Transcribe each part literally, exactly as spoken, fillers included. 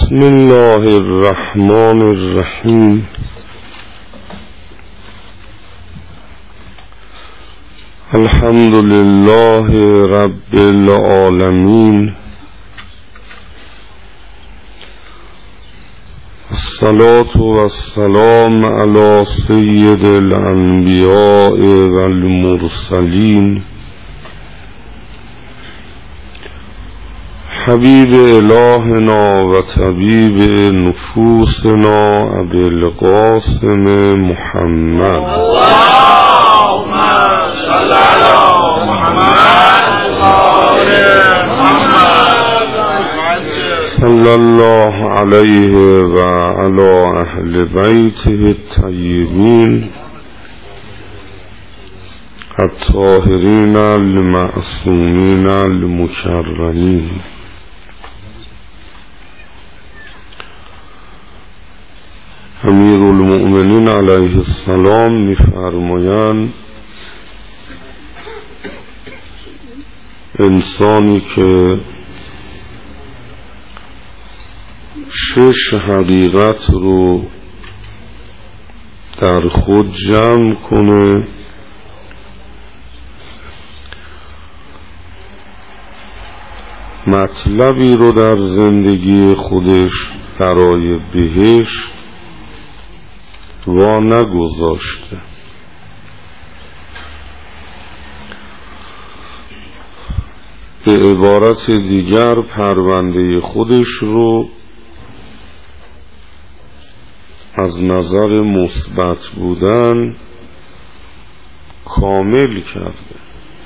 بسم الله الرحمن الرحیم. الحمد لله رب العالمین. الصلاة والسلام على سید الانبیاء والمرسلین حبیب الهنا و طبیب نفوسنا ابی القاسم محمد اللهم صل علی محمد آل محمد صلی الله علیه و علی اهل بیته الطیبین الطاهرین المعصومین المکرمین. امیر المؤمنین علیه السلام می‌فرمایند انسانی که شش حقیقت رو در خود جمع کنه مطلبی رو در زندگی خودش برای بهشت وا نگذاشته. به عبارت دیگر پرونده خودش رو از نظر مثبت بودن کامل کرده.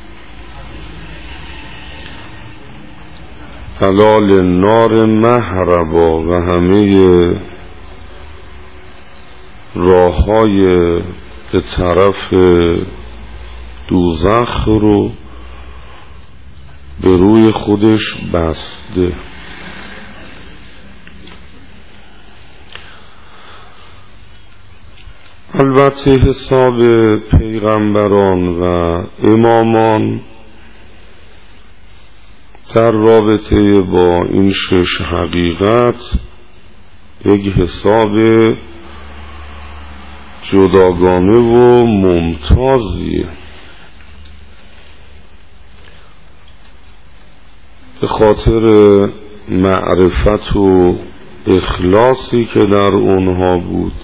حلال نار مهربا و همه راه‌های به طرف دوزخ رو به روی خودش بسته. البته حساب پیغمبران و امامان در رابطه با این شش حقیقت یک حساب جداگانه و ممتازیه. به خاطر معرفت و اخلاصی که در اونها بود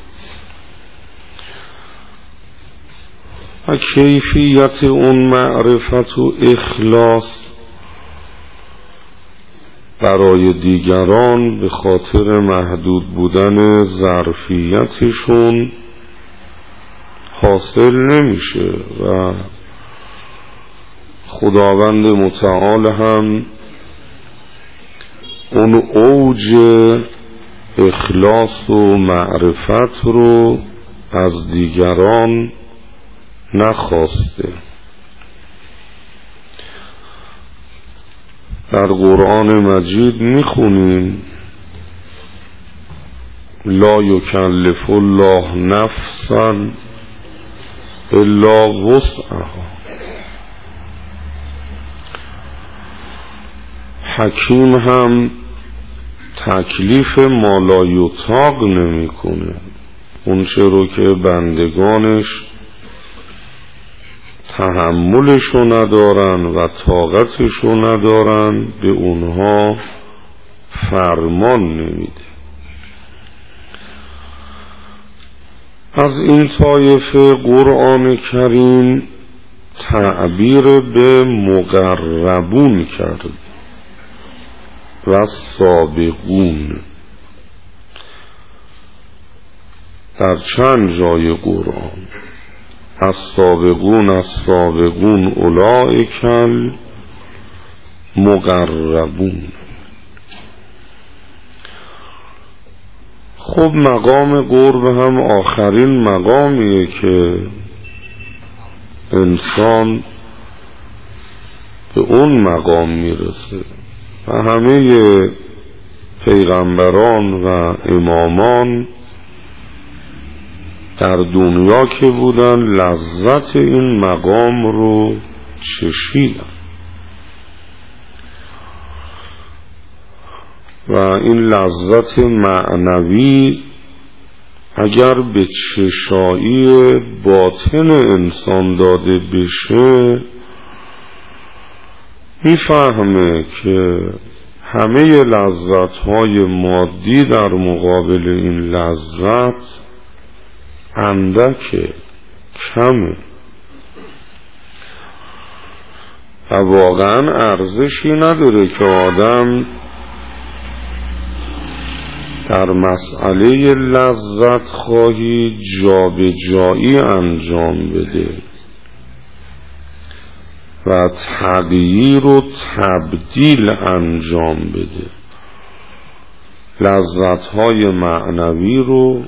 و کیفیت اون معرفت و اخلاص برای دیگران به خاطر محدود بودن ظرفیتشون حاصل نمیشه و خداوند متعال هم اون اوج اخلاص و معرفت رو از دیگران نخواسته. در قرآن مجید میخونیم لا یکلف الله نفسا الا وسعها. حکیم هم تکلیف مالایطاق نمی کنه. اون چه رو که بندگانش تحملشو ندارن و طاقتشو ندارن به اونها فرمان نمیده. از این طایفه قرآن کریم تعبیر به مقربون کرد و سابقون در چند جای قرآن. از سابقون از سابقون اولئکل مقربون. خب مقام قرب هم آخرین مقامیه که انسان به اون مقام میرسه و همه پیغمبران و امامان در دنیا که بودن لذت این مقام رو چشیدن و این لذت معنوی اگر به چشایی باطن انسان داده بشه میفهمه که همه لذت‌های مادی در مقابل این لذت اندکه، کمه و واقعا ارزشی نداره که آدم در مسئله لذت خواهی جا به جایی انجام بده و تغییر و تبدیل انجام بده، لذت‌های معنوی رو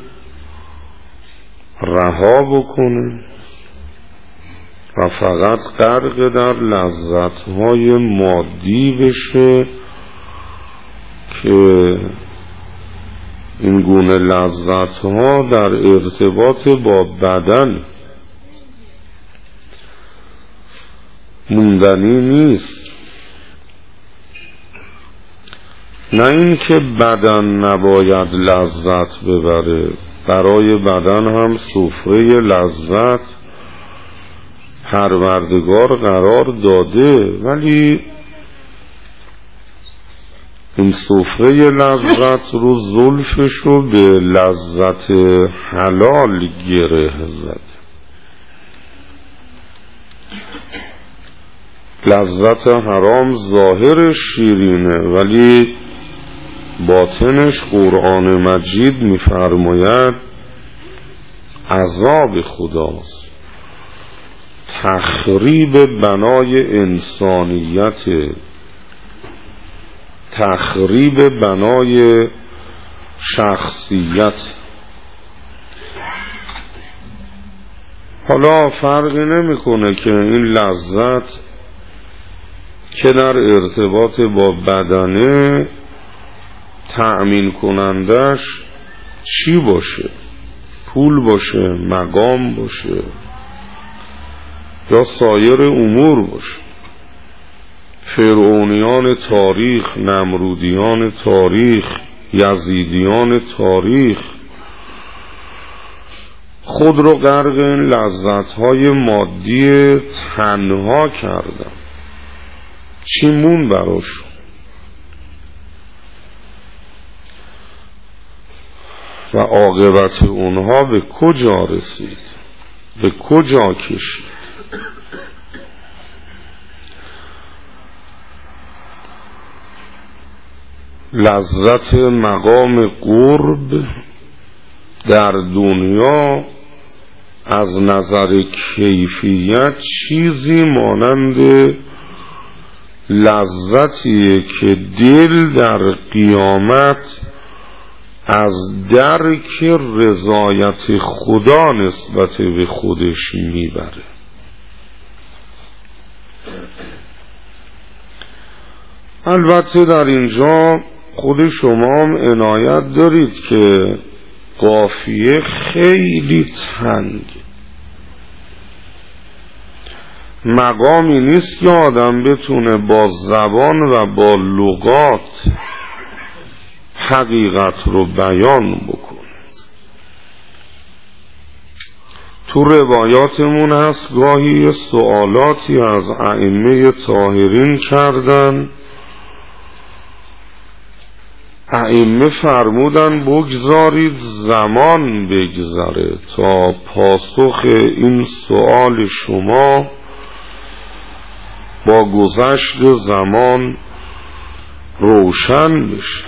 رها بکنه و فقط غرق در لذت‌های مادی بشه که این گونه لذت‌ها در ارتباط با بدن موندنی نیست. نه این که بدن نباید لذت ببره، برای بدن هم سفره لذت پروردگار قرار داده، ولی این سفره لذت رو زلفشو به لذت حلال گره زد. لذت حرام ظاهرش شیرینه ولی باطنش قرآن مجید می‌فرماید عذاب خداست، تخریب بنای انسانیت، تخریب بنای شخصیت. حالا فرقی نمی‌کنه که این لذت که در ارتباط با بدنه تأمین کنندش چی باشه، پول باشه، مقام باشه یا سایر امور باشه. فرعونیان تاریخ، نمرودیان تاریخ، یزیدیان تاریخ خود رو غرق این لذت‌های مادی تنها کردن. چی مون براشون؟ و عاقبت اونها به کجا رسید، به کجا کشید؟ لذت مقام قرب در دنیا از نظر کیفیت چیزی مانند لذتیه که دل در قیامت از درک رضایت خدا نسبت به خودش میبره. البته در اینجا خود شما هم عنایت دارید که قافیه خیلی تنگ، مقامی نیست که آدم بتونه با زبان و با لغات حقیقت رو بیان بکنه. تو روایاتمون هست گاهی سوالاتی از ائمه طاهرین کردن، ائمه فرمودن بگذارید زمان بگذره تا پاسخ این سوال شما با گذشت زمان روشن بشه.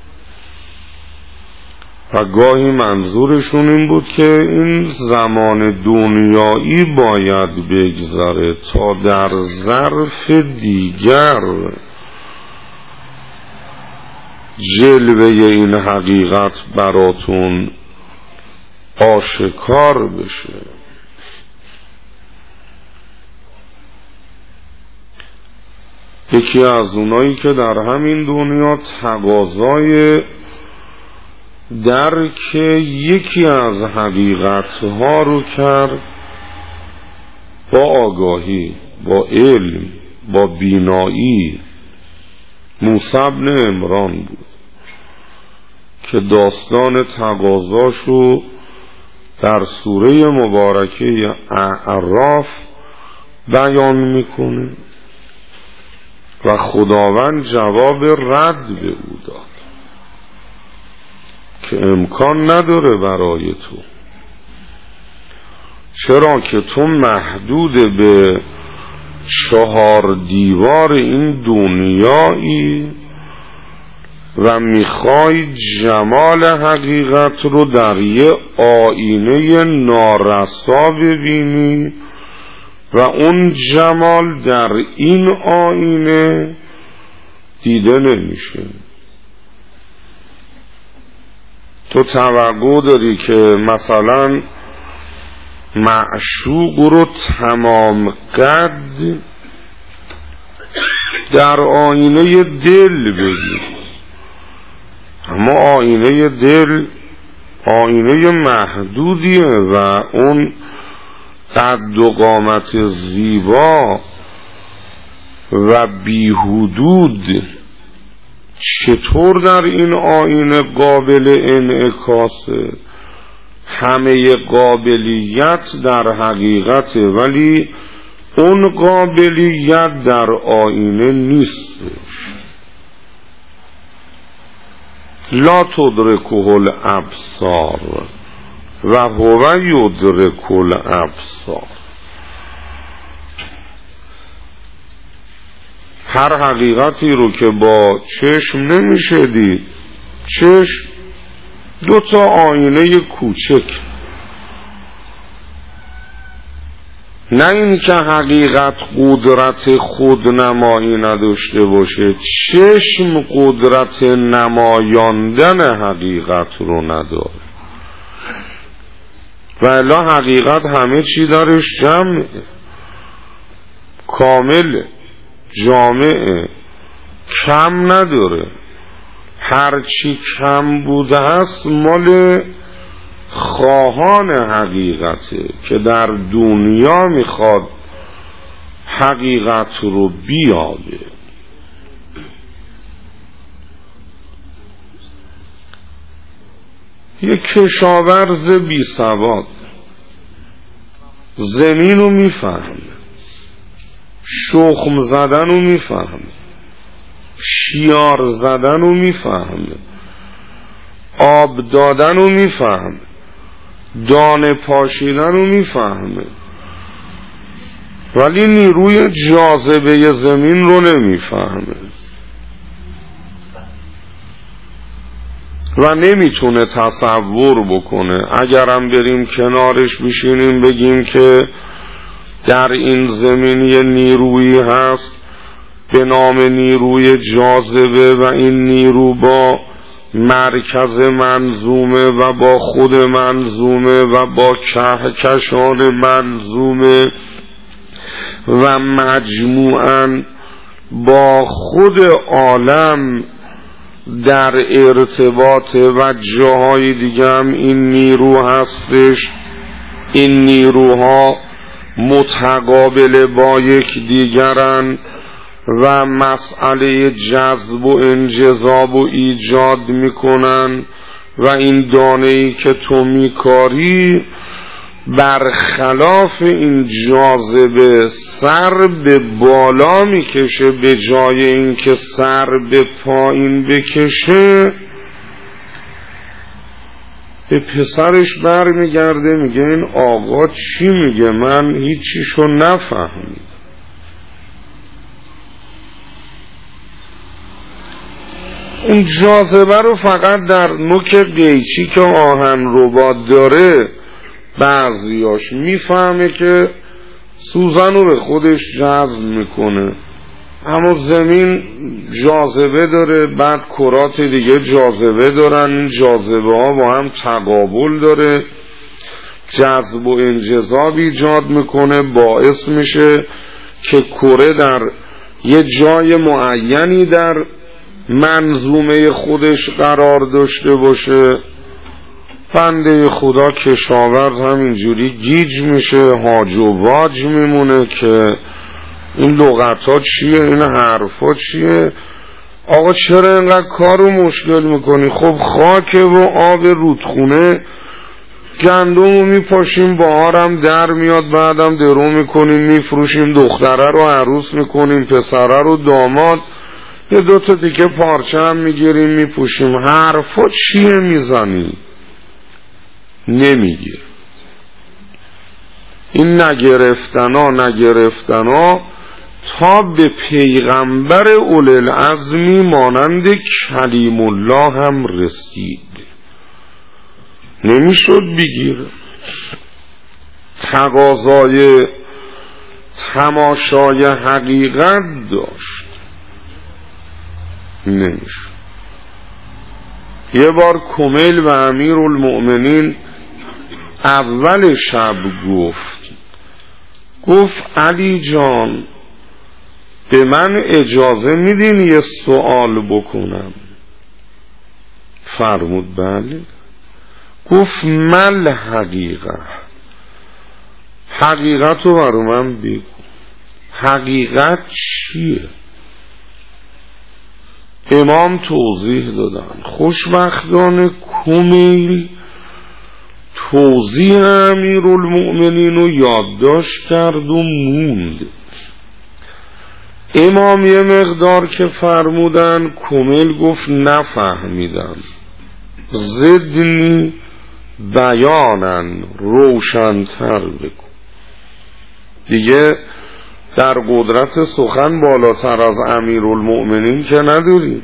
و گاهی منظورشون این بود که این زمان دنیایی باید بگذره تا در ظرف دیگر جلوه این حقیقت براتون آشکار بشه. یکی از اونایی که در همین دنیا تقاضای درک یکی از حقیقتها رو کرد با آگاهی، با علم، با بینایی، موسی بن عمران بود. که داستان تقاضاشو در سوره مبارکه اعراف بیان میکنه و خداوند جواب رد به او داد که امکان نداره برای تو، چرا که تو محدود به چهار دیوار این دنیایی و میخوای جمال حقیقت رو در یه آینه نارسا ببینی و اون جمال در این آینه دیده نمیشه. تو توقع داری که مثلا معشوق رو تمام قد در آینه دل ببینی، اما آینه دل آینه محدودیه و اون قد و قامت زیبا و بی‌حدود چطور در این آینه قابل انعکاسه؟ همه قابلیت در حقیقت، ولی اون قابلیت در آینه نیستش. لا تدرکه الابصار و هو یدرک الابصار. هر حقیقتی رو که با چشم نمیشه دید، چشم دو تا آینه کوچک، نه این که حقیقت قدرت خودنمایی نداشته باشه، چشم قدرت نمایاندن حقیقت رو نداره و الا حقیقت همه چی درش جمعه، کامل، جامعه، کم نداره. هرچی کم بوده هست مال خواهان حقیقته که در دنیا میخواد حقیقت رو بیابه. یک کشاورز بی سواد زمین رو میفهمه، شخم زدن رو میفهمه، شیار زدن رو میفهمه، آب دادن رو میفهمه، دانه پاشیدن رو میفهمه، ولی نیروی جاذبه زمین رو نمیفهمه و نمیتونه تصور بکنه. اگرم بریم کنارش بشینیم بگیم که در این زمین یه نیرویی هست به نام نیروی جاذبه و این نیرو با مرکز منظومه و با خود منظومه و با کهکشان منظومه و مجموعاً با خود عالم در ارتباط و جاهای دیگه هم این نیرو هستش. این نیروها متقابل با یک دیگرن و مسئله جذب و انجذاب و ایجاد میکنن و این دانه‌ای که تو میکاری برخلاف این جاذبه سر به بالا میکشه به جای اینکه سر به پایین بکشه. به پسرش بر میگرده میگه این آقا چی میگه؟ من هیچیشو نفهمید. اون جاذبه رو فقط در نوک قیچی که آهن رباط داره بعضیاش میفهمه که سوزن رو به خودش جذب میکنه، اما زمین جاذبه داره، بعد کرات دیگه جاذبه دارن، این جاذبه ها با هم تقابل داره، جذب و انجذاب ایجاد میکنه، باعث میشه که کره در یه جای معینی در منظومه خودش قرار داشته باشه. بنده خدا کشاورز همینجوری گیج میشه، هاج و واج میمونه که این لغت ها چیه، این حرف ها چیه. آقا چرا اینقدر کارو مشکل میکنی؟ خب خاک و آب رودخونه، گندمو میپاشیم، بهارم در میاد، بعدم درو میکنیم میفروشیم، دختره رو عروس میکنیم، پسره رو داماد، یه دوتا دیگه پارچه هم میگیریم میپوشیم. حرفا چیه میزنی؟ نمیگیر. این نگرفتنا نگرفتنا تا به پیغمبر اولی العزمی مانند کلیم الله هم رسید، نمیشد بگیر. تقاضای تماشای حقیقت داشت، نمیشد. یه بار کمیل و امیر المؤمنین اول شب گفت گفت علی جان به من اجازه میدین یه سوال بکنم؟ فرمود بله. گفت مل حقیقت، حقیقت رو برو من بگو، حقیقت چیه؟ امام توضیح دادن. خوشبختانه کمیل توضیح امیرالمؤمنین رو یادداشت کرد و موند. امام یه مقدار که فرمودن، کمیل گفت نفهمیدم، زدنی بیانن، روشن‌تر بگو. دیگه در قدرت سخن بالاتر از امیرالمؤمنین که نداریم،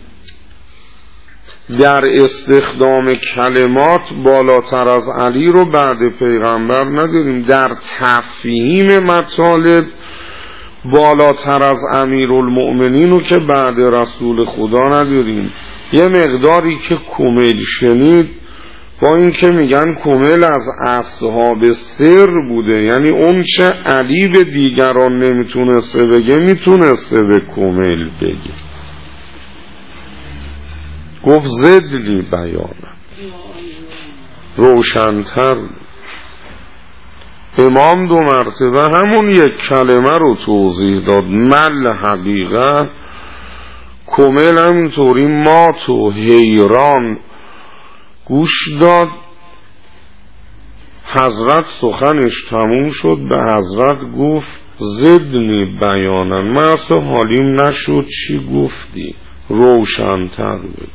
در استخدام کلمات بالاتر از علی رو بعد پیغمبر نداریم، در تفهیم مطالب بالاتر از امیرالمؤمنین رو که بعد رسول خدا نداریم. یه مقداری که کمیل شنید، با این که میگن کمیل از اصحاب سر بوده، یعنی اون چه علی به دیگران نمیتونسته بگه میتونسته به کمیل بگه. گفت زدلی بیانم، روشن‌تر. امام دو مرتبه همون یک کلمه رو توضیح داد، مل حقیقت. کمیل همینطوری مات و حیران گوش داد. حضرت سخنش تموم شد، به حضرت گفت زدنی بیانن، من اصلا حالیم نشد چی گفتی، روشن‌تر بگو.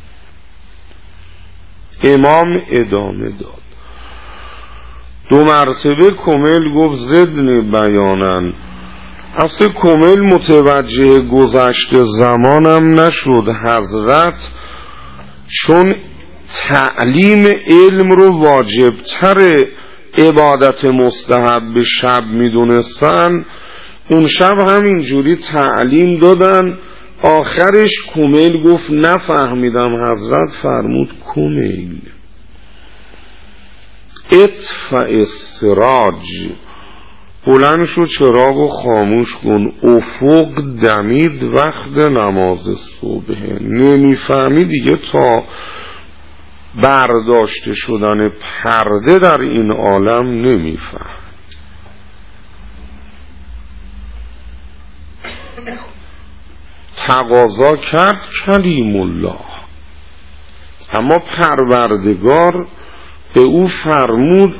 امام ادامه داد. دو مرتبه کمیل گفت زدنی بیانن. اصلا کمیل متوجه گذشته زمانم نشد. حضرت چون تعلیم علم رو واجبتر عبادت مستحب شب میدونستن، اون شب همینجوری تعلیم دادن. آخرش کمیل گفت نفهمیدم. حضرت فرمود کمیل اطفع السراج، بلند شو چراغ و خاموش کن. افق دمید وقت نماز صبح. نمیفهمی دیگه تا برداشته شدن پرده در این عالم نمیفهم. تقاضا کرد کلیم الله، اما پروردگار به او فرمود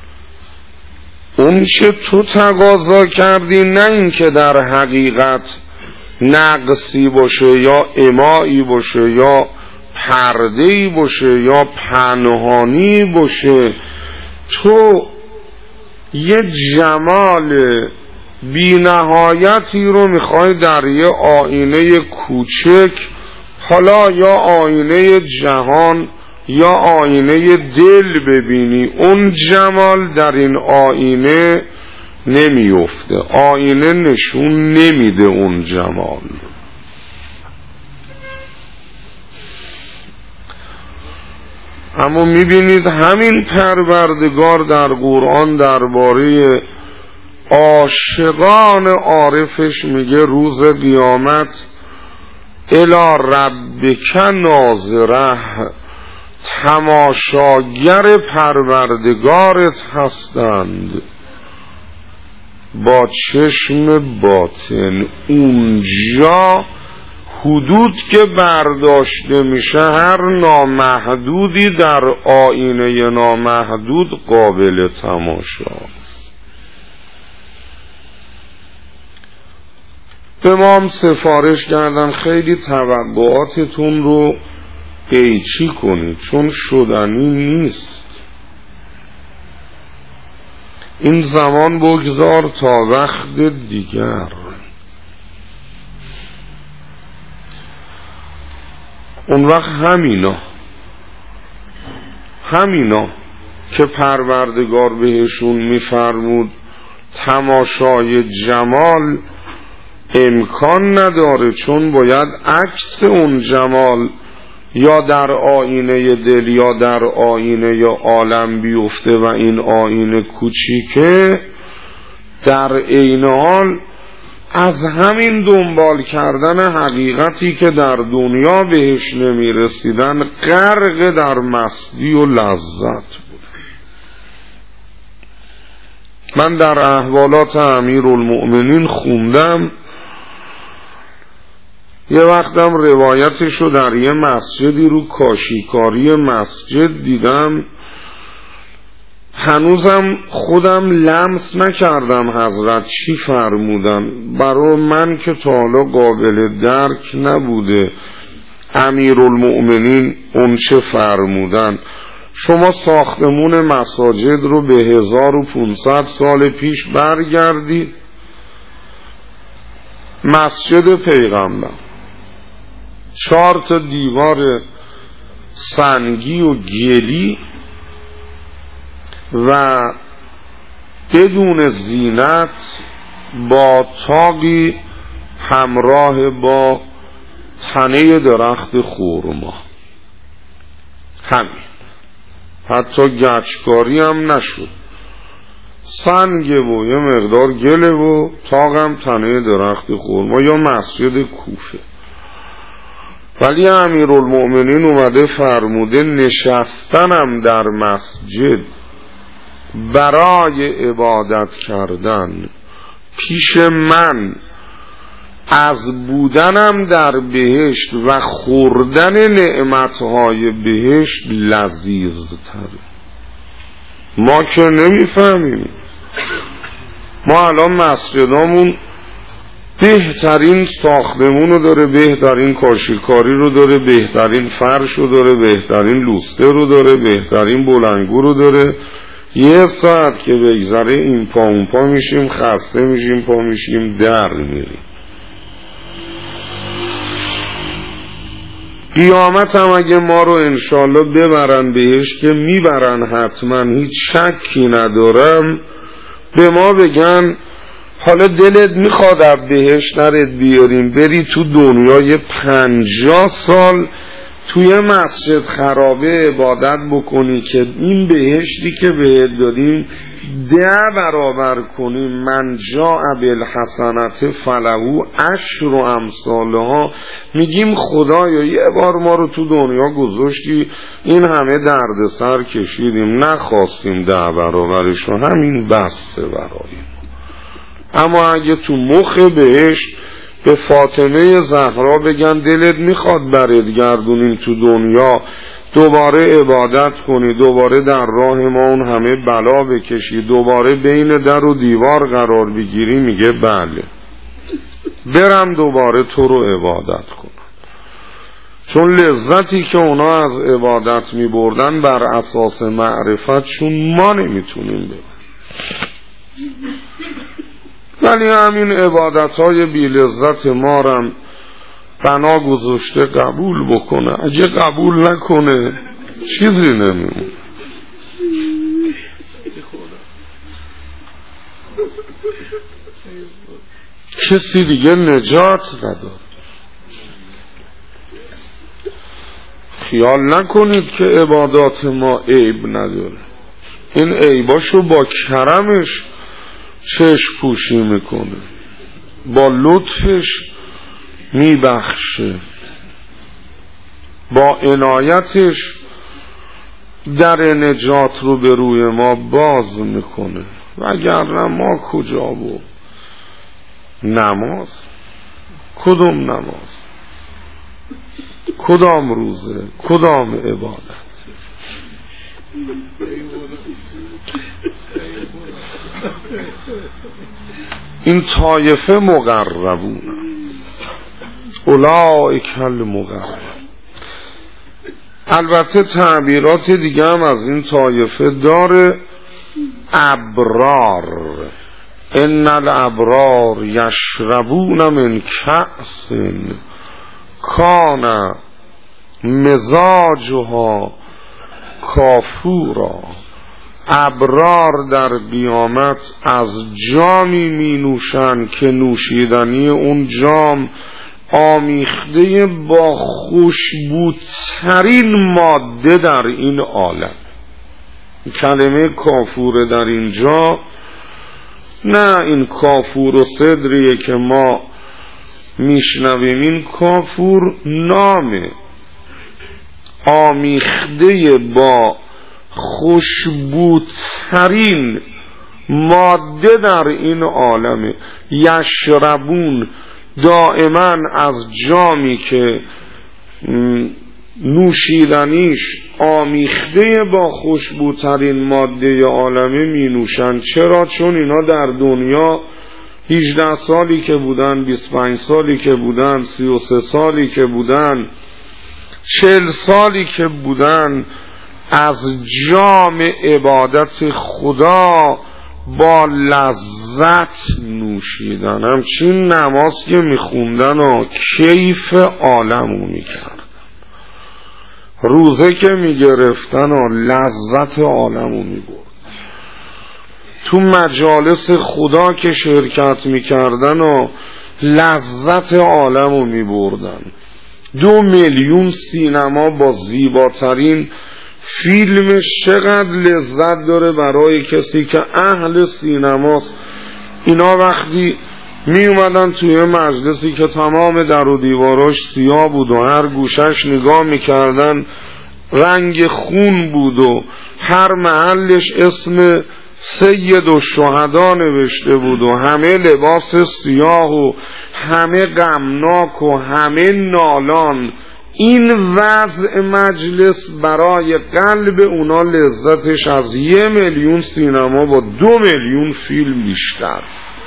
اون چه تو تقاضا کردی، نه این که در حقیقت نقصی باشه یا اماعی باشه یا پرده‌ای باشه یا پنهانی باشه، تو یه جمال بی نهایتی رو میخوای در یه آینه کوچک، حالا یا آینه جهان یا آینه دل ببینی. اون جمال در این آینه نمیفته، آینه نشون نمیده اون جمال. اما میبینید همین پروردگار در قرآن درباره عاشقان عارفش میگه روز قیامت الی ربک ناظره، تماشاگر پروردگارت هستند با چشم باطن. اونجا حدود که برداشته میشه هر نامحدودی در آینه نامحدود قابل تماشاست. به ما هم سفارش کردن خیلی توقعاتتون رو قیچی کنید چون شدنی نیست. این زمان بگذار تا وقت دیگر. اون وقت همینا همینا که پروردگار بهشون میفرمود تماشای جمال امکان نداره چون باید عکس اون جمال یا در آینه دل یا در آینه یا عالم بیفته و این آینه کوچیکه، در عین حال از همین دنبال کردن حقیقتی که در دنیا بهش نمی رسیدن غرق در مستی و لذت بود. من در احوالات امیرالمؤمنین خوندم، یه وقتم روایتشو در یه مسجدی رو کاشیکاری مسجد دیدم، هنوزم خودم لمس نکردم حضرت چی فرمودن، برای من که تا حالا قابل درک نبوده امیرالمؤمنین اون چه فرمودن. شما ساختمون مساجد رو به هزار و پونصد سال پیش برگردید، مسجد پیغمبر چهار تا دیوار سنگی و گلی و بدون زینت با تاقی همراه با تنه درخت خرما، همین، حتی گچکاری هم نشد، سنگ و یه مقدار گله و تاقم تنه درخت خرما، یا مسجد کوفه. ولی امیرالمؤمنین اومده فرموده نشستنم در مسجد برای عبادت کردن پیش من از بودنم در بهشت و خوردن نعمتهای بهشت لذیذتره. ما که نمیفهمیم. ما الان مسجدامون بهترین ساختمون رو داره، بهترین کاشیکاری رو داره، بهترین فرش رو داره، بهترین لوسته رو داره، بهترین بلنگو رو داره. یه ساعت که بگذره این پا اون پا میشیم، خسته میشیم، پا میشیم در میریم. قیامت هم اگه ما رو انشالله ببرن بهش، که میبرن حتما، هیچ شکی ندارم، به ما بگن حالا دلت میخواد از بهشت نرت بیاریم بری تو دنیای پنجاه سال توی مسجد خرابه عبادت بکنی که این بهشتی که بهت دادیم ده برابر کنی، من جاء بالحسنة فله عشر امثالها. میگیم خدایا یه بار ما رو تو دنیا گذاشتی، این همه دردسر کشیدیم، نخواستیم ده برابرش رو، همین بسته براییم. اما اگه تو مخ بهشت به فاطمه زهرا بگن دلت میخواد برات گردونیم تو دنیا، دوباره عبادت کنی، دوباره در راه ما اون همه بلا بکشی، دوباره بین در و دیوار قرار بگیری، میگه بله، برم دوباره تو رو عبادت کنم. چون لذتی که اونا از عبادت میبردن بر اساس معرفتشون ما نمیتونیم ببریم. ولی همین عبادتهای بی لذت ما رم بنا گذاشته قبول بکنه، اگه قبول نکنه چیزی نمیمونه. کسی دیگه نجات نداره. خیال نکنید که عبادات ما عیب نداره، این عیباشو با کرمش چشم پوشی میکنه، با لطفش میبخشه، با عنایتش در نجات رو به روی ما باز میکنه. وگرنه ما کجا بود؟ نماز کدوم نماز؟ کدام روزه، کدام عبادت. این طایفه مقربون، اولئک المقربون. البته تعبیرات دیگه هم از این طایفه داره. ابرار، ان الابرار یشربون من کأس کان مزاجها کافورا. ابرار در قیامت از جامی می نوشند که نوشیدنی اون جام آمیخته با خوشبوترین ماده در این عالم. کلمه کافور در اینجا نه این کافور و صدریه که ما میشنویم، این کافور نامه آمیخته با خوشبوترین ماده در این عالم. یشربون، دائما از جامی که نوشیدنیش آمیخته با خوشبوترین ماده عالمه می نوشن. چرا؟ چون اینا در دنیا هجده سالی که بودن، بیست و پنج سالی که بودن، سی و سه سالی که بودن، چهل سالی که بودن از جام عبادت خدا با لذت نوشیدن. همچین نماز که میخوندن و کیف عالمو میکردن، روزه که میگرفتن و لذت عالمو میبرد، تو مجالس خدا که شرکت میکردن و لذت عالمو میبردن. دو میلیون سینما با زیباترین فیلمش چقدر لذت داره برای کسی که اهل سینماست. اینا وقتی می اومدن توی مجلسی که تمام در و دیواراش سیاه بود و هر گوشش نگاه میکردن رنگ خون بود و هر محلش اسم سید و شهدا نوشته بود و همه لباس سیاه و همه غمناک و همه نالان، این وضع مجلس برای قلب اونا لذتش از یه میلیون سینما با دو میلیون فیلم بیشتر.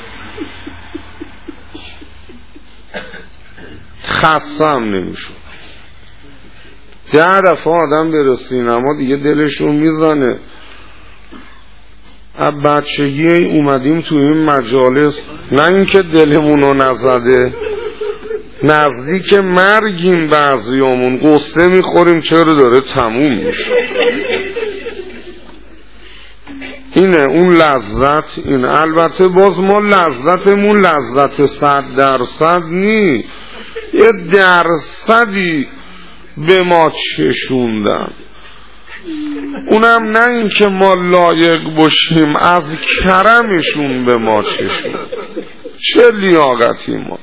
خستم نمیشون. ده دفعه آدم بره سینما دیگه دلشون میزنه. از بچگی اومدیم تو این مجالس، نه اینکه دلمونو نزده، نزدیک مرگیم بعضیامون، قصه میخوریم چرا داره تموم میشه. اینه اون لذت. این البته باز ما لذتمون لذت صد درصد نی، یه درصدی به ما چشوندن، اونم نه این که ما لایق باشیم، از کرمشون به ما چشوندن. چه لیاقتی ما.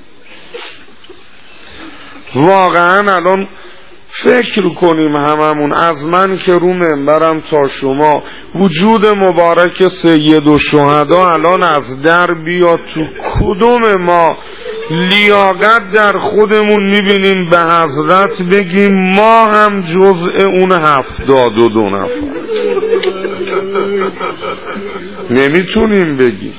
واقعا الان فکر کنیم هممون، از من که رو منبرم تا شما، وجود مبارک سید و شهدا الان از در بیاد تو کدوم ما لیاقت در خودمون میبینیم به حضرت بگیم ما هم جزء اون هفتاد و دو نفر؟ نمیتونیم بگیم.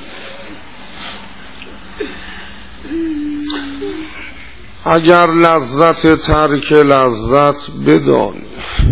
اگر لذت ترک لذت بدانی،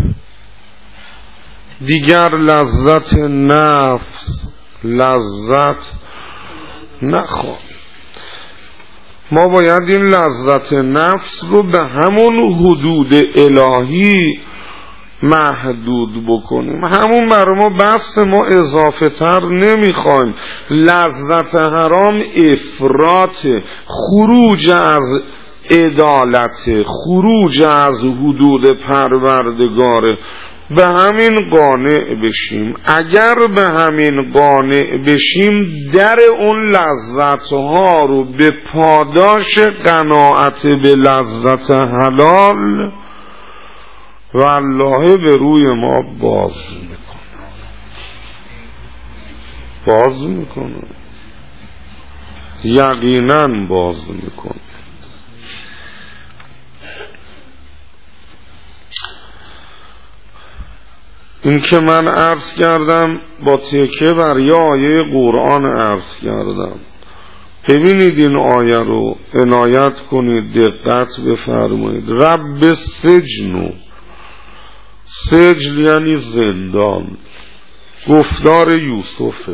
دیگر لذت نفس لذت نخواه. ما باید این لذت نفس رو به همون حدود الهی محدود بکنیم. همون برای ما بست، ما اضافه تر نمیخوایم. لذت حرام افراط، خروج از عدالت، خروج از حدود پروردگاره. به همین قانع بشیم. اگر به همین قانع بشیم، در اون لذت ها رو به پاداش قناعت به لذت حلال والله به روی ما باز میکنه. باز میکنه یقینا باز میکنه. این که من عرض کردم با تکیه بر یه آیه قرآن عرض کردم. ببینید این آیه رو، عنایت کنید، دقت بفرمایید. رب سجنو، سجن یعنی زندان، گفتار یوسفه.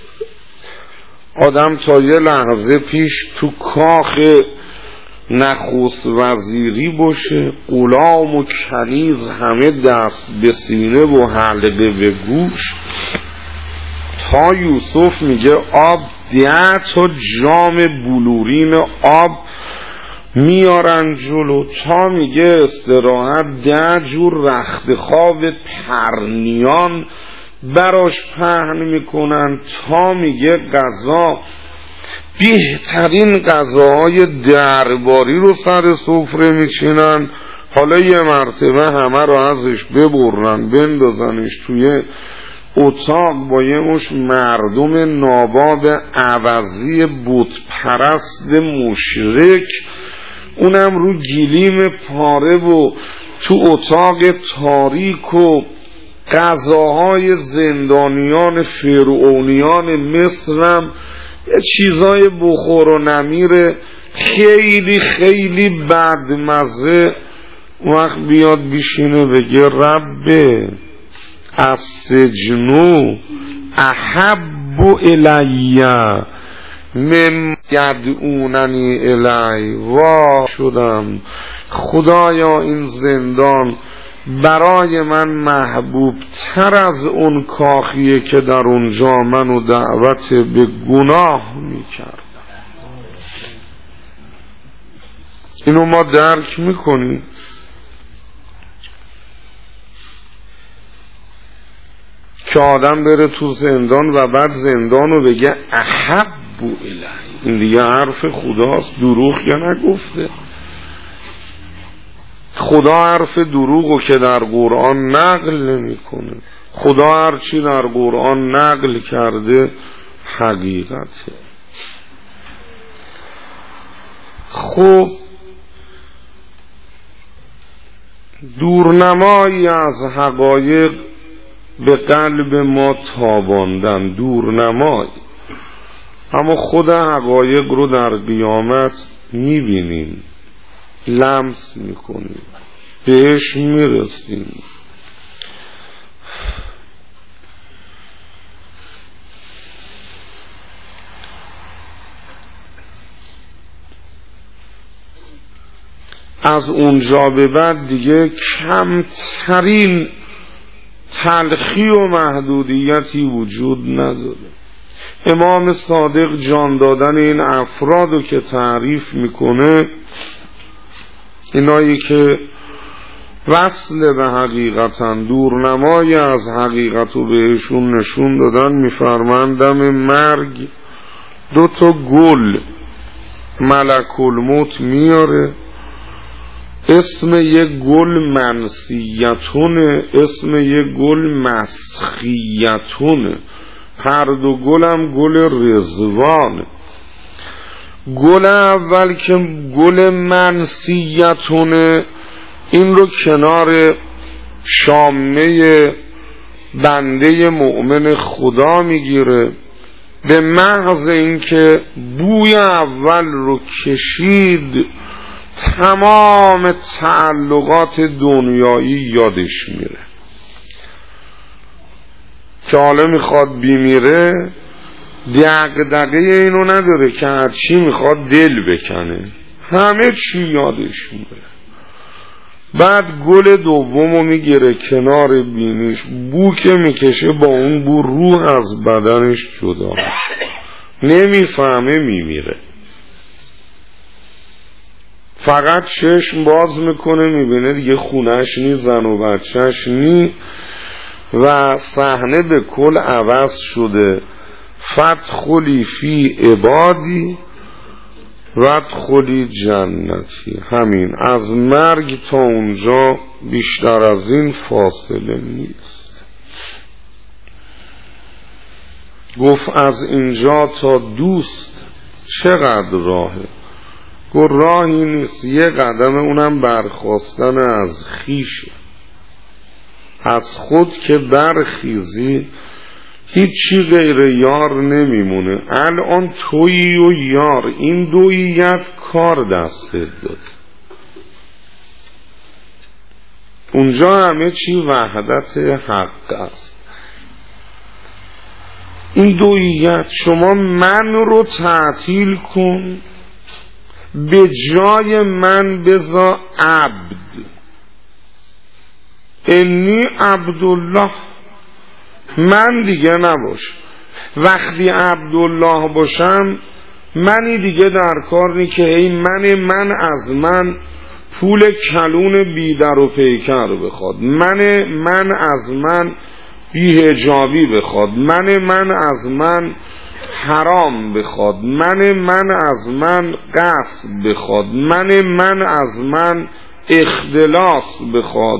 آدم تا یه لحظه پیش تو کاخ نخست وزیری باشه، غلام و کنیز همه دست به سینه و حلقه به گوش، تا یوسف میگه آب ده تا جام بلورین آب میارن جلو، تا میگه استراحت ده جور رخت خواب پرنیان براش پهن میکنن، تا میگه غذا بهترین غذاهای درباری رو سر سفره میچینن. حالا یه مرتبه همه رو ازش ببرن بندازنش توی اتاق با یه مش مردم ناباب عوضی بت پرست مشرک، اونم رو گلیم پاره و تو اتاق تاریک و غذاهای زندانیان فرعونیان مصرم یه چیزای بخور و نمیره خیلی خیلی بدمزه. وقت بیاد بیشینه بگه رب السجن احب الی مما یدعوننی الی، وا شدم خدایا این زندان برای من محبوب تر از اون کاخیه که در اونجا منو دعوت به گناه میکردم. اینو ما درک میکنیم. که آدم بره تو زندان و بعد زندان رو بگه احب الی، این دیگه حرف خداست، دروغ یا نگفته. خدا حرف دروغو که در قرآن نقل نمی کنه. خدا هرچی در قرآن نقل کرده حقیقته. خب دورنمایی از حقایق به قلب ما تاباندن، دورنمایی، اما خود حقایق رو در قیامت میبینیم، لمس میکنیم، بهش میرسیم. از اونجا به بعد دیگه کمترین تلخی و محدودیتی وجود نداره. امام صادق جان دادن این افرادو که تعریف میکنه، اینایی که وصل به حقیقتن، دورنمای از حقیقتو بهشون نشون دادن، میفرمندم مرگ دو تا گل ملک الموت میاره. اسم یک گل منسیتونه، اسم یک گل مسخیتونه. هر دو گلم گل رضوانه. گل اول که گل منسیتونه، این رو کنار شامه بنده مؤمن خدا میگیره. به محض اینکه بوی اول رو کشید تمام تعلقات دنیایی یادش میره. که حالا میخواد بیمیره دغدغه اینو نداره که هرچی میخواد دل بکنه، همه چی یادش میره. بعد گل دومو میگیره کنار بینیش، بو که میکشه با اون بو روح از بدنش جدا، نمیفهمه، میمیره. فقط چشم باز میکنه میبینه دیگه خونش نی، زن و بچهش نی و صحنه به کل عوض شده. فادخلی فی عبادی وادخلی جنتی. همین، از مرگ تا اونجا بیشتر از این فاصله نیست. گفت از اینجا تا دوست چقدر راهه؟ گفت راهی نیست، یه قدم، اونم برخواستن از خیشه. از خود که برخیزی هیچی غیر یار نمیمونه. الان تویی و یار، این دوییت کار دستت داد. اونجا همه چی وحدت حق است. این دوییت، شما من رو تعطیل کن، به جای من بذار عبد. انی عبدالله، من دیگه نباش. وقتی عبدالله باشم منی دیگه در کار نی که ای من من از من پول کلون بیدر و پیکر بخواد، من من از من بی‌حجابی بخواد، من من از من حرام بخواد، من من از من غصب بخواد، من من از من اختلاس بخواد.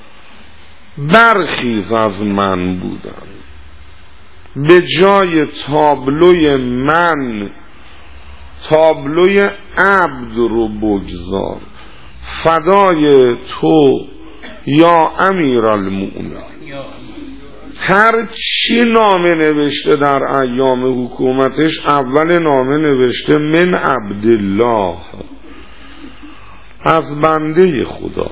برخیز از من بودن، به جای تابلوی من تابلوی عبد رو بگذار. فدای تو یا امیرالمؤمنین. هر چی نامه نوشته در ایام حکومتش، اول نامه نوشته من عبدالله، از بنده خدا،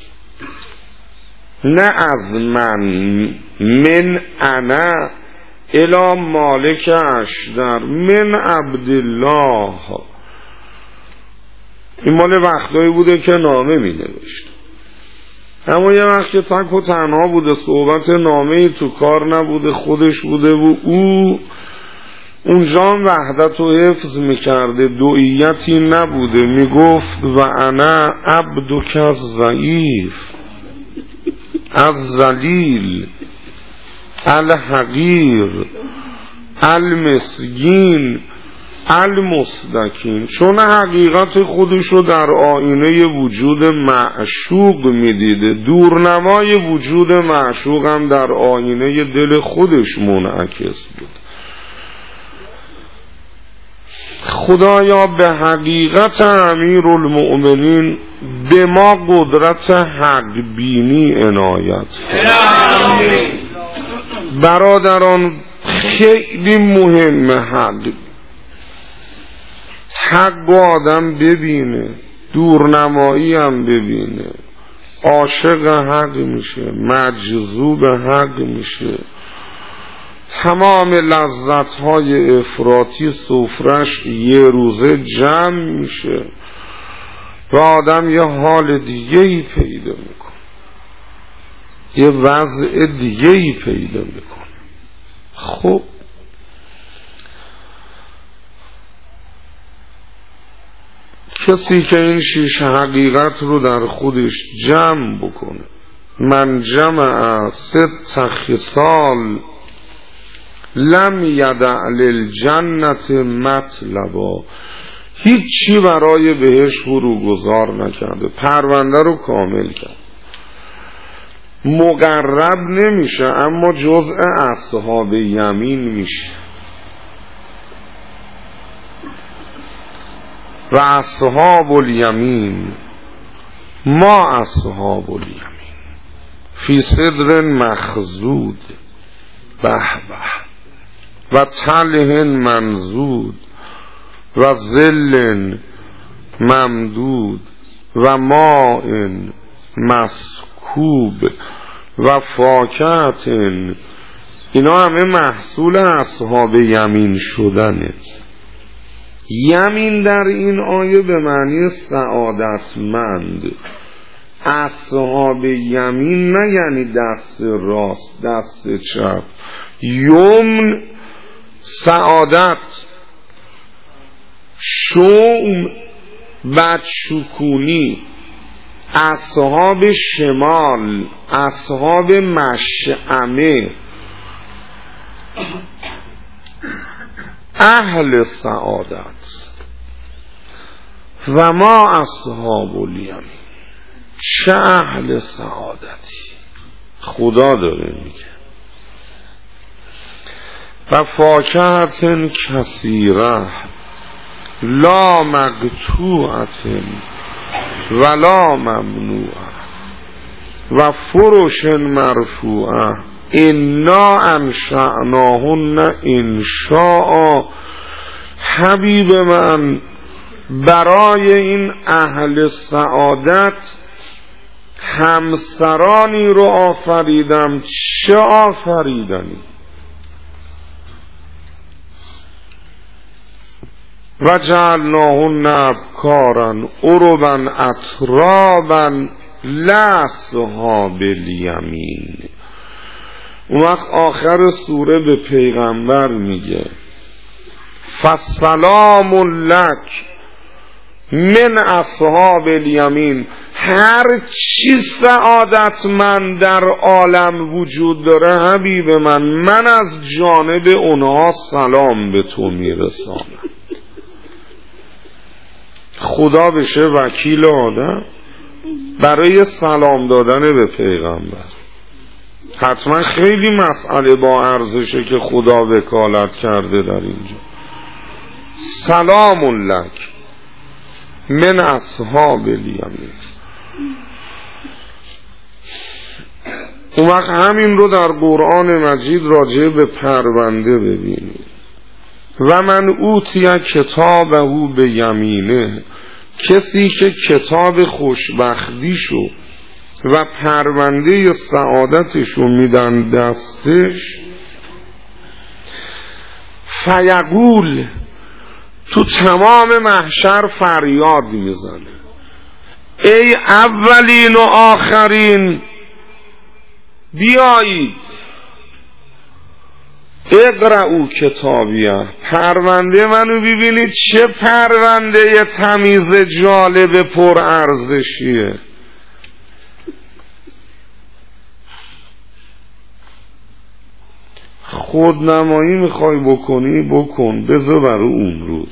نه از من. من انا الی مالک اشتر، من عبدالله. این مال وقتایی بوده که نامه می نوشت. اما یه وقت که تک و تنها بوده، صحبت نامه ای تو کار نبوده، خودش بوده و او اونجا وحدت و حفظ میکرده، دوئیتی نبوده. میگفت و انا عبدک الضعیف الذلیل الحقیر المسکین المستکین. چون حقیقت خودشو در آینه وجود معشوق میدیده، دورنمای وجود معشوق هم در آینه دل خودش منعکس بود. خدایا به حقیقت امیرالمؤمنین به ما قدرت حق بینی عنایت. برادران خیلی مهمه حق حق آدم ببینه، دورنمایی هم ببینه، عاشق حق میشه، مجذوب حق میشه، تمام لذت‌های افراطی سفرش یه روزه جمع میشه و آدم یه حال دیگه‌ای پیدا میکنه، یه وضع دیگه‌ای پیدا میکنه. خب کسی که این شیش حقیقت رو در خودش جمع بکنه، من جمع ست خصال لم یدع للجنت مطلبا، هیچی برای بهش فروگذار نکرده، پرونده رو کامل کرد. مقرب نمیشه اما جزء اصحاب یمین میشه. و اصحاب الیمین، ما اصحاب الیمین فی صدر مخضود به به و طلح منضود و ظل ممدود و ماء مسکوب و فاکهة. اینا همه محصول اصحاب یمین شدنه. یمین در این آیه به معنی سعادتمند. اصحاب یمین نه یعنی دست راست دست چپ، یمن سعادت، شوم بدشکونی. اصحاب شمال، اصحاب مشعمه، اهل سعادت. و ما اصحاب الیمین، چه اهل سعادتی. خدا داره میگه و فاکهة کثیره لا مقطوعة ولا ممنوعه و فرش مرفوعه انا انشأناهن انشاء. حبیب من برای این اهل سعادت همسرانی رو آفریدم، چه آفریدنی. و جعلناهن ابکارا عربا اترابا لاصحاب الیمین. اون وقت آخر سوره به پیغمبر میگه فسلام لک من اصحاب الیمین. هر چی سعادت من در عالم وجود داره حبیب من، من از جانب اونها سلام به تو میرسانم. خدا بشه وکیل آدم برای سلام دادن به پیغمبر. حتما خیلی مسئله با ارزشه که خدا وکالت کرده در اینجا. سلام لک من اصحاب الیمین. اون وقت همین رو در قرآن مجید راجع به پرونده ببینید. و من اوتی کتابه به یمینه، کسی که کتاب خوشبختیشو و پرونده سعادتشو میدن دستش، فیقول تو تمام محشر فریاد میزنه ای اولین و آخرین بیایید اقرأوا کتابیه، پرونده منو ببینید چه پرونده تمیز جالب پر ارزشیه. خودنمایی میخوای بکنی بکن، بذار برای اون روز.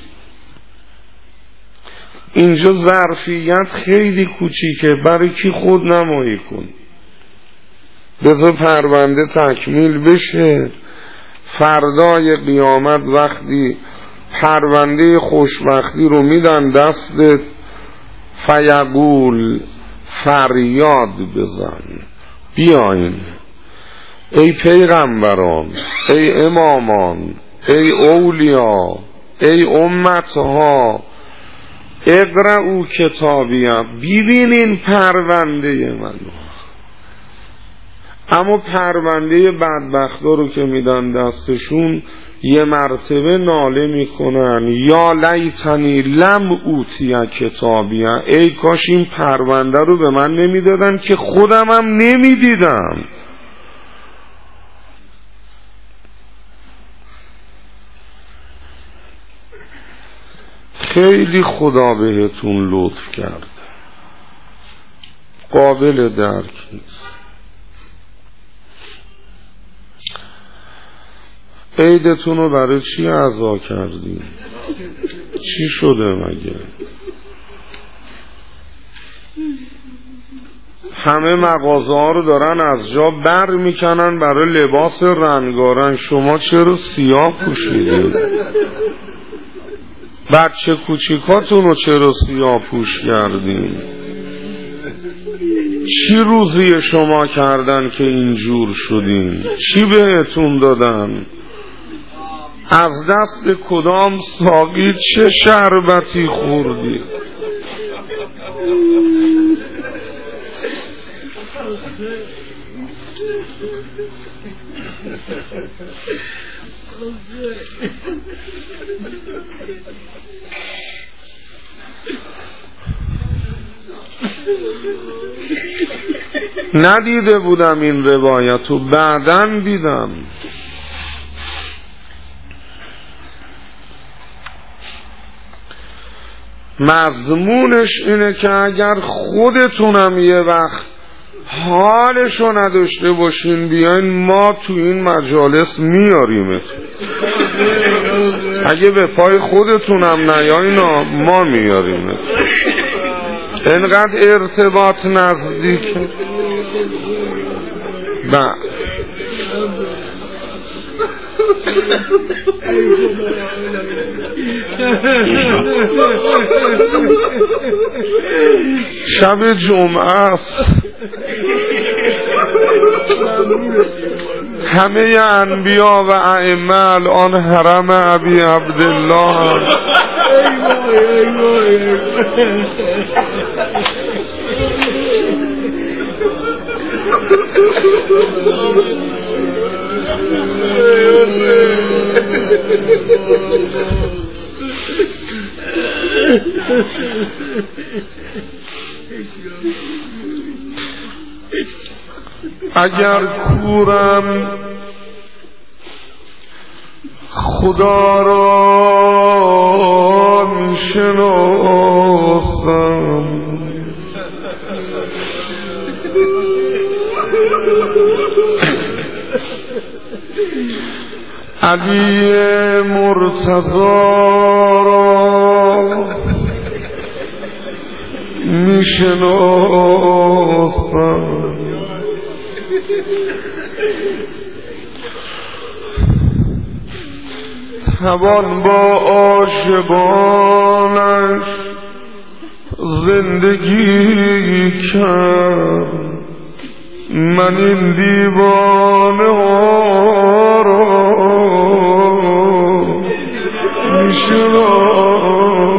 اینجا ظرفیت خیلی کوچیکه، برای کی خودنمایی کن؟ بذار پرونده تکمیل بشه، فردای قیامت وقتی پرونده خوشبختی رو میدن دستت، فیقول فریاد بزن بیاین ای پیغمبران، ای امامان، ای اولیا، ای امتها، اقرأوا کتابیه، ببینین پرونده منو. اما پرونده بدبختا رو که میدن دستشون یه مرتبه ناله میکنن یا لیتنی لم اوتی کتابیه، ای کاش این پرونده رو به من نمیدادن که خودمم نمیدیدم. خیلی خدا بهتون لطف کرد، قابل درک نیست. عیدتون رو برای چی عزا کردیم؟ چی شده مگه؟ همه مغازه ها رو دارن از جا بر میکنن برای لباس رنگارنگ، شما چرا سیاه پوشیدید؟ بچه کوچیکاتون رو چرا سیاه پوش کردین؟ چی روزی شما کردن که اینجور شدین؟ چی بهتون دادن؟ از دست کدام ساقی چه شربتی خوردی؟ ندیده بودم این روایتو، بعداً دیدم. مضمونش اینه که اگر خودتونم یه وقت حالشو نداشته باشین بیاین، ما تو این مجالس میاریمتون. اگه به پای خودتونم نیاین ما میاریمتون. اینقدر ارتباط نزدیک. با شب جمعه است، همه انبیا و ائمه الان حرم ابی عبدالله اگر کورم خدا را میشناختم علی مرتضی را میشناختم توان با عاشقانش زندگی کرد من این دیوانه ها را میشناسم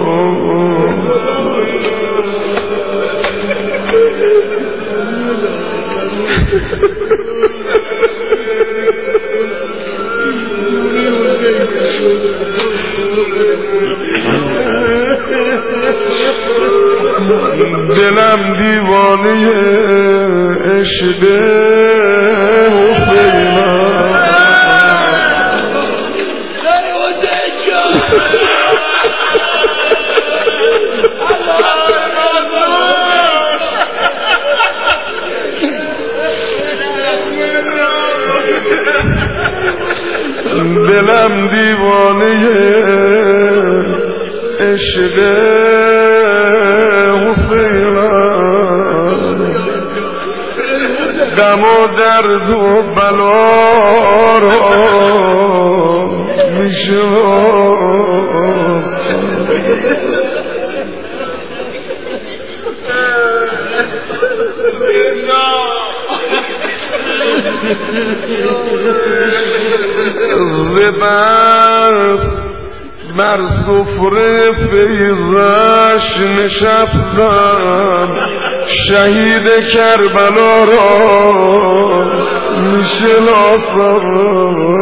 دلم دیوانه عشق دلم دیوانه عشق غم و درد و بلا را میشناسم زبست بر سفره فیضش نشستم شهید کربلا را میشناسم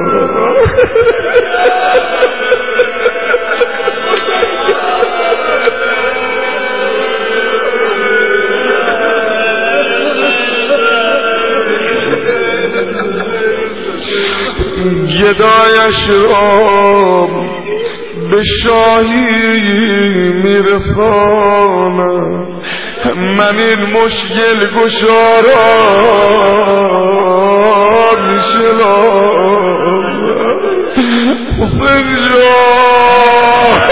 گدایش را به شاهی میرسانم من این مشکل گشا را میشناسم حسین جان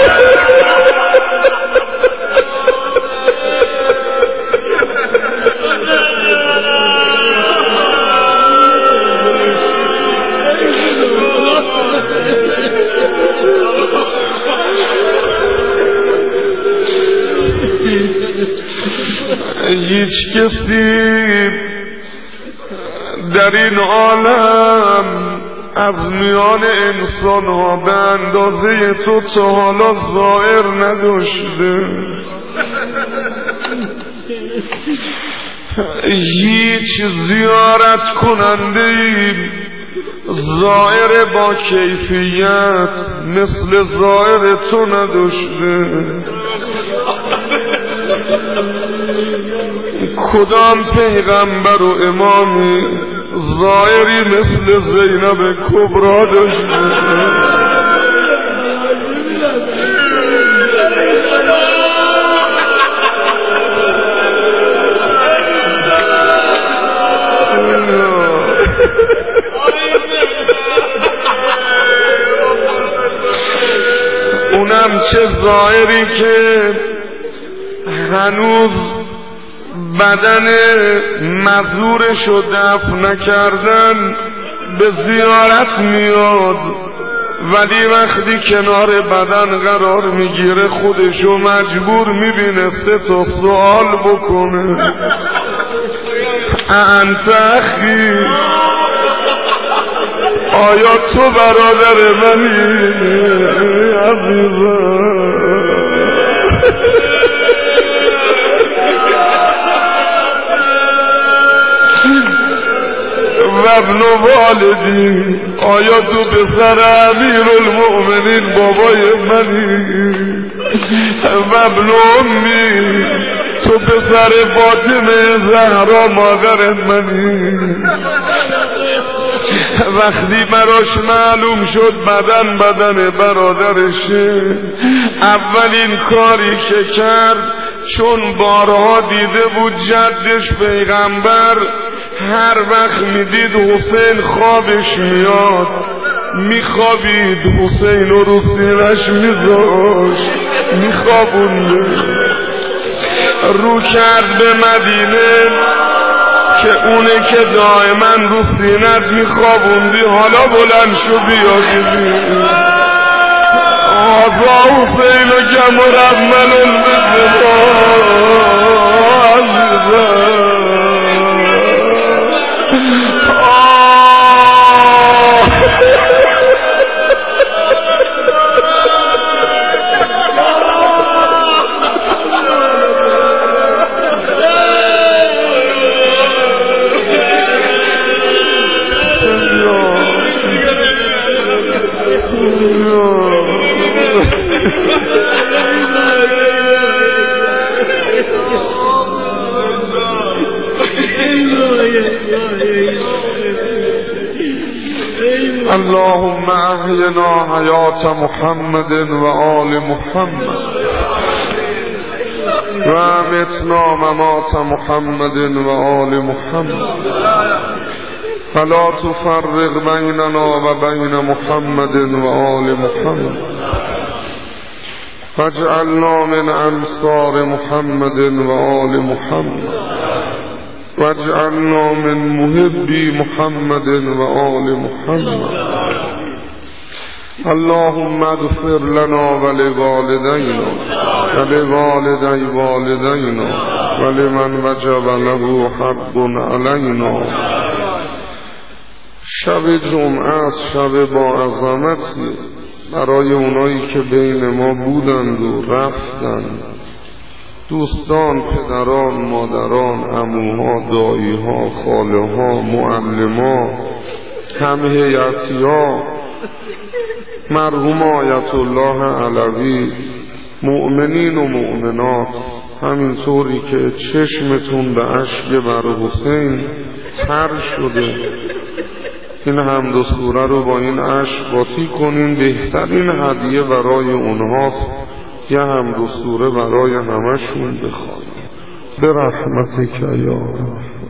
هیچ کسی در این عالم از میان انسان ها به اندازه تو تا حالا ظاهر نداشته هیچ زیارت کننده ظاهر با کیفیت مثل ظاهر تو نداشته کدام پیغمبر و امامی ظاهری مثل زینب کبرا داشته اونم چه ظاهری که هنوز بدن مزورش رو دفن نکردن به زیارت میاد ولی وقتی کنار بدن قرار میگیره خودشو مجبور میبینه سه تا سوال بکنه انت اخی، آیا تو برادر منی عزیزم؟ و ابن والدی، آیا تو پسر امیر المؤمنین بابای منی؟ و ابن امی، تو پسر فاطمه زهرا مادر منی؟ وقتی براش معلوم شد بدن بدن برادرشه، اولین کاری که کرد، چون بارها دیده بود جدش پیغمبر هر وقت میدید حسین خوابش میاد، میخوابید حسین رو رو سینش میذاشت میخوابونده. رو کرد به مدینه که اونه که دائما رو سینت میخوابوندی حالا بلند شو بیا ببین. آزا حسین و گم و رمل اللهم احینا حیات محمد و آل محمد و امتنا ممات محمد و آل محمد فلا تفرق بیننا و بین محمد و آل محمد فاجعلنا من انصار محمد و آل محمد واجعلنا من محبي محمد وآل محمد. اللهم اغفر لنا ولوالدينا ولوالدي والدينا ولمن وجب له حق علينا. شب جمعه است، شب با عظمتی برای اونایی که بین ما بودند و رفتند، دوستان، پدران، مادران، عموها، داییها، خاله‌ها، معلم‌ها، هم هیئتی‌ها، مرحوم آیت الله علوی، مؤمنین و مؤمنات، همینطوری که چشمتون به اشک بر حسین تر شده، این حمد و سوره رو با این اشک قاطی کنین. بهترین هدیه برای اونهاست یه حمد و سوره برای همشون بخوانیم. به رحمتک یا رحمت.